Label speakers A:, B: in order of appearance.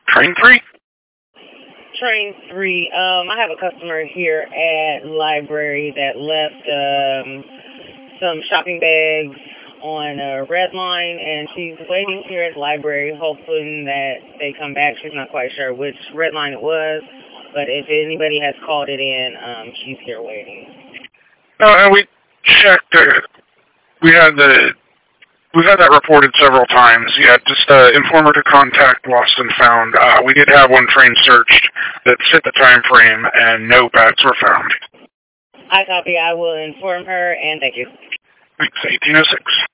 A: Train 3?
B: Train 3. I have a customer here at library that left some shopping bags on a red line, and she's waiting here at the library, hoping that they come back. She's not quite sure which red line it was, but if anybody has called it in, she's here waiting.
A: And we checked. We've had that reported several times. Yeah, just informer to contact lost and found. We did have one train searched that fit the time frame, and no bags were found.
B: I copy. I will inform her, and thank you.
A: Thanks, 1806.